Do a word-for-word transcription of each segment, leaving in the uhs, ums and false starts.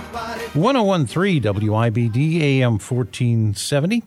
one oh one point three W I B D, A M fourteen seventy.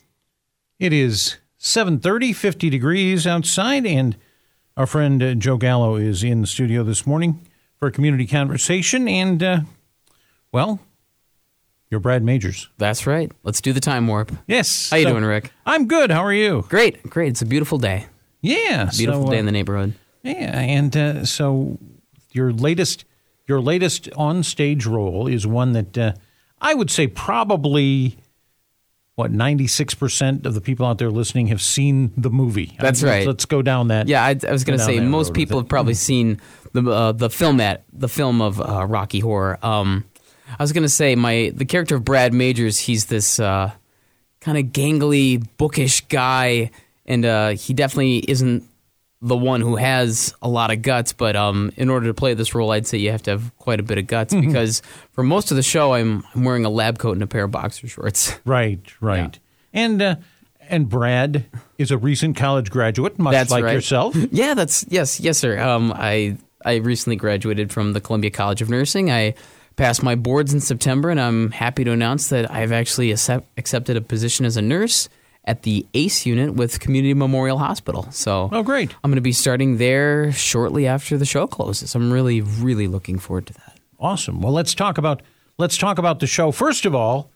It is seven thirty, fifty degrees outside, and our friend uh, Joe Gallo is in the studio this morning for a community conversation. And, uh, well, you're Brad Majors. That's right. Let's do the time warp. Yes. How you so, doing, Rick? I'm good. How are you? Great. Great. It's a beautiful day. Yeah. Beautiful so, day uh, in the neighborhood. Yeah, and uh, so your latest your latest on-stage role is one that uh, I would say probably, what, ninety-six percent of the people out there listening have seen the movie. That's I mean, right. Let's, let's go down that. Yeah, I, I was going to say, most people have probably seen the uh, the film at the film of uh, Rocky Horror. Um, I was going to say, my the character of Brad Majors, he's this uh, kind of gangly, bookish guy, and uh, he definitely isn't the one who has a lot of guts, but um, in order to play this role, I'd say you have to have quite a bit of guts mm-hmm. because for most of the show, I'm, I'm wearing a lab coat and a pair of boxer shorts. Right, right. Yeah. And uh, and Brad is a recent college graduate, much that's like right. yourself. Yeah, that's yes, yes, sir. Um, I I recently graduated from the Columbia College of Nursing. I passed my boards in September, and I'm happy to announce that I've actually accept, accepted a position as a nurse at the A C E unit with Community Memorial Hospital. So oh, great. I'm going to be starting there shortly after the show closes. I'm really, really looking forward to that. Awesome. Well, let's talk about let's talk about the show. First of all,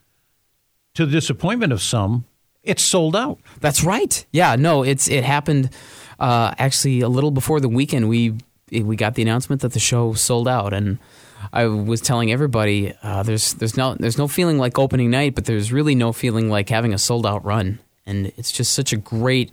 to the disappointment of some, it's sold out. That's right. Yeah, no, it's it happened uh, actually a little before the weekend. We we got the announcement that the show sold out, and I was telling everybody uh, there's there's no there's no feeling like opening night, but there's really no feeling like having a sold out run. And it's just such a great,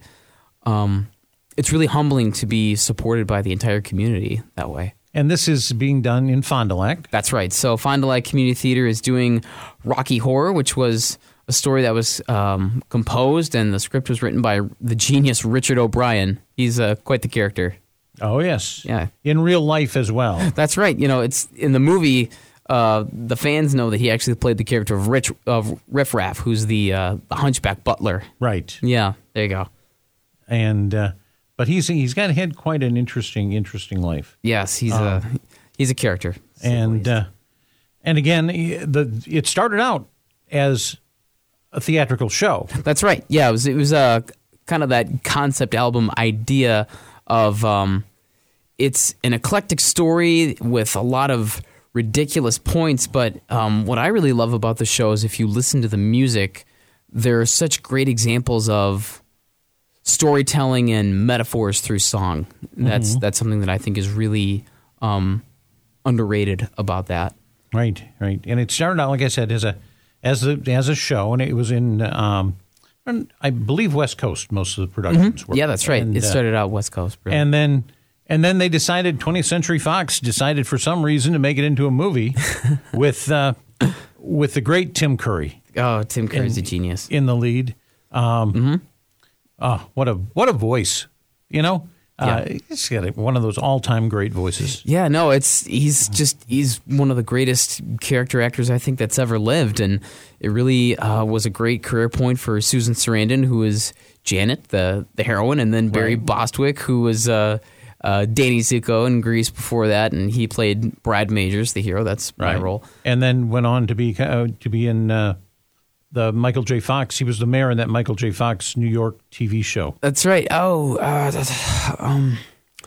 um, it's really humbling to be supported by the entire community that way. And this is being done in Fond du Lac. That's right. So Fond du Lac Community Theater is doing Rocky Horror, which was a story that was um, composed, and the script was written by the genius Richard O'Brien. He's uh, quite the character. Oh, yes. Yeah. In real life as well. That's right. You know, it's in the movie. Uh, the fans know that he actually played the character of Rich of Riff Raff, who's the, uh, the hunchback butler. Right. Yeah, there you go. And uh, but he's he's got had quite an interesting interesting life. Yes, he's uh, a he's a character. And uh, and again, the it started out as a theatrical show. That's right. Yeah, it was it was a kind of that concept album idea of um, it's an eclectic story with a lot of ridiculous points, but um, what I really love about the show is if you listen to the music, there are such great examples of storytelling and metaphors through song. That's mm-hmm. that's something that I think is really um, underrated about that. Right, right. And it started out, like I said, as a as a as a show, and it was in um, I believe West Coast. Most of the productions mm-hmm. were. Yeah, that's right. And, it started out West Coast, really. and then. And then they decided, twentieth Century Fox decided for some reason to make it into a movie with uh, with the great Tim Curry. Oh, Tim Curry's in, a genius. In the lead. Um, mm-hmm. Oh, what a what a voice, you know? Yeah. Uh, he's got a, one of those all-time great voices. Yeah, no, it's he's just he's one of the greatest character actors I think that's ever lived, and it really uh, was a great career point for Susan Sarandon, who was Janet, the the heroine, and then Barry right. Bostwick, who was uh, uh, Danny Zuko in Grease before that, and he played Brad Majors, the hero. That's my right. role. And then went on to be uh, to be in uh, the Michael J. Fox. He was the mayor in that Michael J. Fox New York T V show. That's right. Oh, uh, that's, um,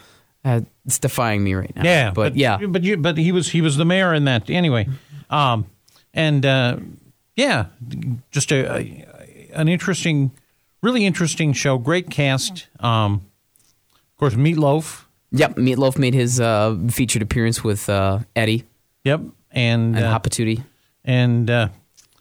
uh, it's defying me right now. Yeah, but, but yeah, but you, but he was he was the mayor in that anyway. Um, and uh, yeah, just a, a an interesting, really interesting show. Great cast. Um, of course, Meatloaf. Yep, Meatloaf made his uh, featured appearance with uh, Eddie. Yep, and and uh, Hapatootie. And uh,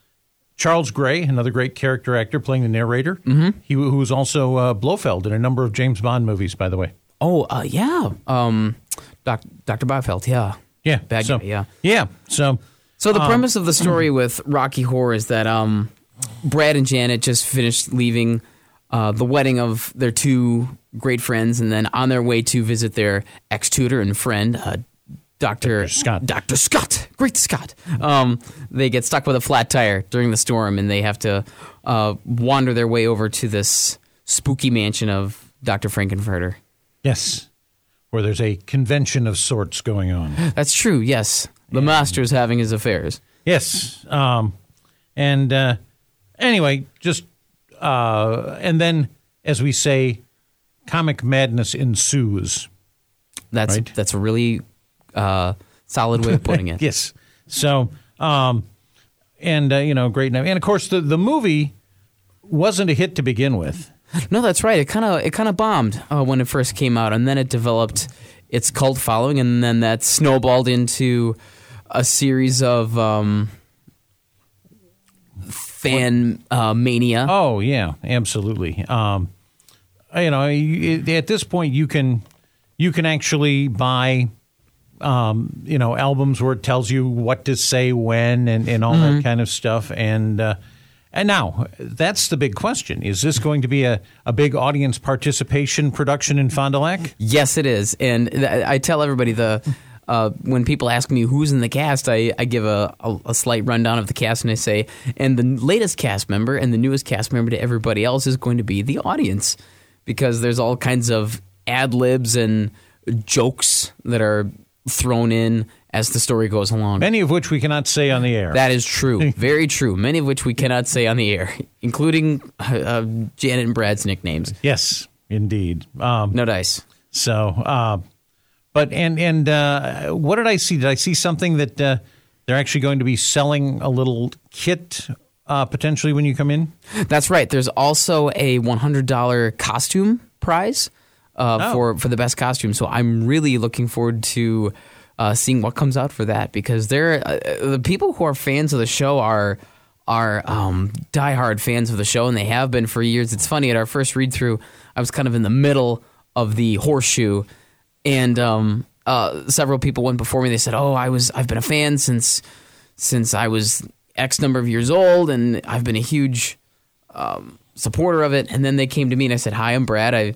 Charles Gray, another great character actor, playing the narrator. Mm-hmm. He who was also uh, Blofeld in a number of James Bond movies, by the way. Oh, uh, yeah, um, Doc, Doctor Blofeld. Yeah, yeah, bad so, guy. Yeah, yeah. So, so the um, premise of the story with Rocky Horror is that um, Brad and Janet just finished leaving uh, the wedding of their two great friends, and then on their way to visit their ex-tutor and friend, uh, Doctor Scott. Doctor Scott. Great Scott. Um, they get stuck with a flat tire during the storm, and they have to uh, wander their way over to this spooky mansion of Doctor Frankenfurter. Yes, where there's a convention of sorts going on. That's true, yes. The master's having his affairs. Yes. Um, and uh, anyway, just, uh, and then, as we say, comic madness ensues. That's right? that's a really uh, solid way of putting it. Yes. So, um, and, uh, you know, great. And, of course, the, the movie wasn't a hit to begin with. No, that's right. It kind of it kind of bombed uh, when it first came out, and then it developed its cult following, and then that snowballed into a series of um, fan uh, mania. Oh, yeah, absolutely. Um, you know, at this point, you can you can actually buy, um, you know, albums where it tells you what to say when and, and all mm-hmm. that kind of stuff. And uh, and now, that's the big question. Is this going to be a, a big audience participation production in Fond du Lac? Yes, it is. And th- I tell everybody the uh, when people ask me who's in the cast, I, I give a, a, a slight rundown of the cast, and I say, and the latest cast member and the newest cast member to everybody else is going to be the audience, because there's all kinds of ad-libs and jokes that are thrown in as the story goes along. Many of which we cannot say on the air. That is true. Very true. Many of which we cannot say on the air, including uh, Janet and Brad's nicknames. Yes, indeed. Um, no dice. So, uh, but, and, and uh, what did I see? Did I see something that uh, they're actually going to be selling a little kit uh, potentially when you come in? That's right. There's also a one hundred dollars costume prize uh, oh. for, for the best costume. So I'm really looking forward to Uh, seeing what comes out for that, because they're uh, the people who are fans of the show are are um, diehard fans of the show, and they have been for years. It's funny, at our first read through, I was kind of in the middle of the horseshoe, and um, uh, several people went before me. They said, "Oh, I was I've been a fan since since I was X number of years old, and I've been a huge um, supporter of it." And then they came to me and I said, "Hi, I'm Brad. I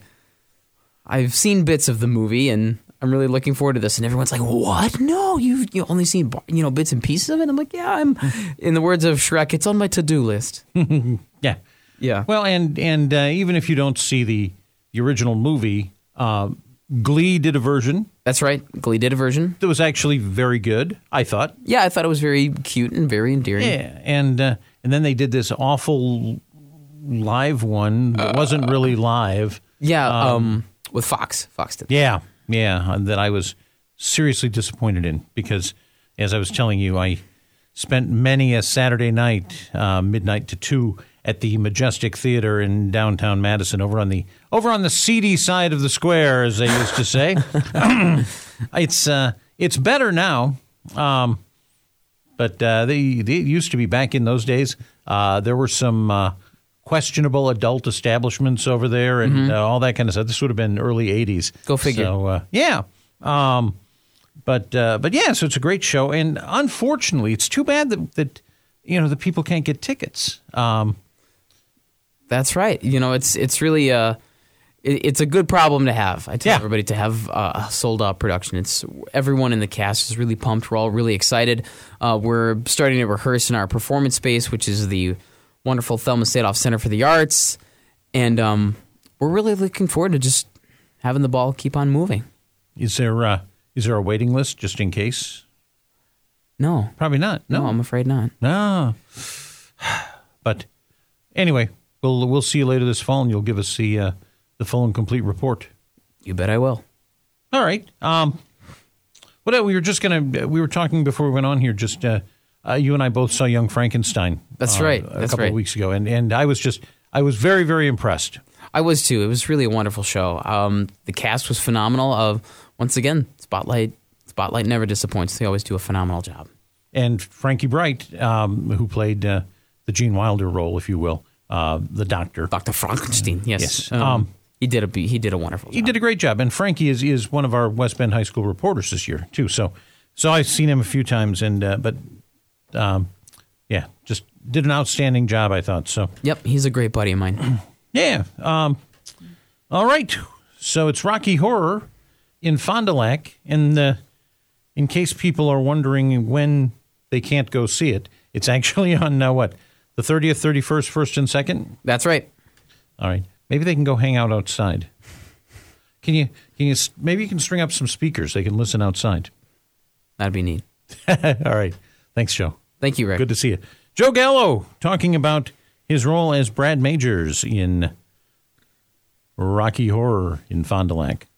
I've seen bits of the movie, and I'm really looking forward to this." And everyone's like, "What? No, you've you only seen, you know, bits and pieces of it?" I'm like, "Yeah, I'm." In the words of Shrek, it's on my to-do list. yeah, yeah. Well, and and uh, even if you don't see the the original movie, uh, Glee did a version. That's right, Glee did a version that was actually very good, I thought. Yeah, I thought it was very cute and very endearing. Yeah, and uh, and then they did this awful live one that uh, wasn't really live. Yeah, um, um, with Fox. Fox did. Yeah. Yeah, that I was seriously disappointed in, because, as I was telling you, I spent many a Saturday night, uh, midnight to two, at the Majestic Theater in downtown Madison, over on the over on the seedy side of the square, as they used to say. it's uh, it's better now, um, but uh, they, they used to be back in those days. Uh, there were some uh, questionable adult establishments over there, and mm-hmm. uh, all that kind of stuff. This would have been early eighties. Go figure. So, uh, yeah. Um, but, uh, but yeah, so it's a great show. And unfortunately, it's too bad that, that you know, the people can't get tickets. Um, That's right. You know, it's it's really a, it, it's a good problem to have. I tell yeah. everybody to have a sold-out production. It's everyone in the cast is really pumped. We're all really excited. Uh, we're starting to rehearse in our performance space, which is the wonderful Thelma Sadoff Center for the Arts, and um, we're really looking forward to just having the ball keep on moving. Is there uh, is there a waiting list just in case? No, probably not. No, no I'm afraid not. No, but anyway, we'll we'll see you later this fall, and you'll give us the uh, the full and complete report. You bet I will. All right. Um, what we were just gonna we were talking before we went on here. Just uh, uh, you and I both saw Young Frankenstein. That's uh, right. A That's couple right. of weeks ago, and and I was just I was very very impressed. I was too. It was really a wonderful show. Um, the cast was phenomenal. Of uh, once again, Spotlight. Spotlight never disappoints. They always do a phenomenal job. And Frankie Bright, um, who played uh, the Gene Wilder role, if you will, uh, the doctor, Doctor Frankenstein. Yes, yes. Um, Um, he did a he did a wonderful job. He did a great job, and Frankie is is one of our West Bend High School reporters this year too. So, so I've seen him a few times, and uh, but um, yeah, just did an outstanding job, I thought. So, yep, he's a great buddy of mine. yeah. Um, all right, so it's Rocky Horror in Fond du Lac, and uh, in case people are wondering when they can't go see it, it's actually on uh, what, the thirtieth, thirty-first, first, and second. That's right. All right. Maybe they can go hang out outside. Can you? Can you? Maybe you can string up some speakers. They can listen outside. That'd be neat. All right. Thanks, Joe. Thank you, Rick. Good to see you. Joe Gallo talking about his role as Brad Majors in Rocky Horror in Fond du Lac.